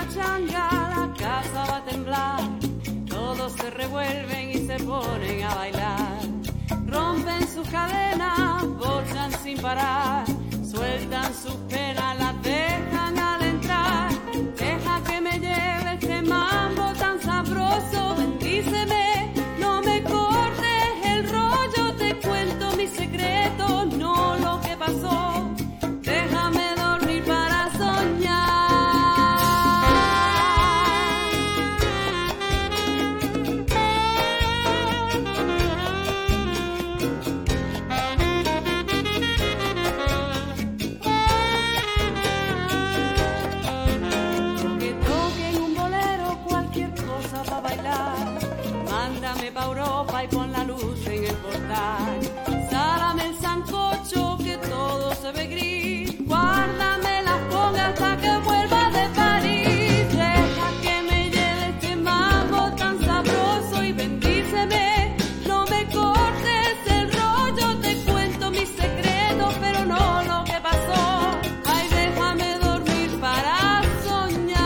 pachanga, la casa va a temblar. Todos se revuelven y se ponen a bailar. Rompen sus cadenas, bochan sin parar. Sueltan sus penas, las dejan adentrar. Deja que me lleve este mambo tan sabroso. Bendíceme, no me cortes el rollo. Te cuento mis secretos, no lo que pasó. Déjame dormir para soñar. Que toquen un bolero, cualquier cosa para bailar. Mándame pa' Europa y pon la luz en el portal. Sálame el sancocho que todo se ve gris. Guárdame las pongas pa' que vuelva de París. Deja que me lleve este mambo tan sabroso y bendíceme. No me cortes el rollo, te cuento mis secretos, pero no lo que pasó. Ay, déjame dormir para soñar.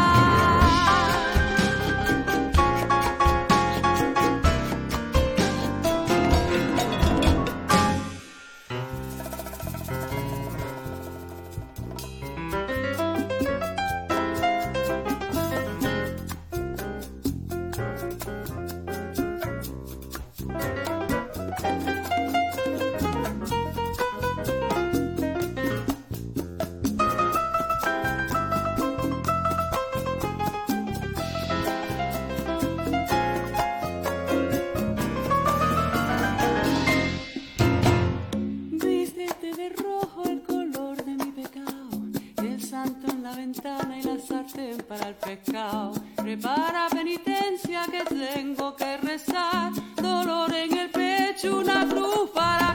Vístete de rojo el color de mi pecado, el santo en la ventana y la sartén para el pescado. Prepara penitencia que tengo que rezar, dolor en el pecho, una cruz para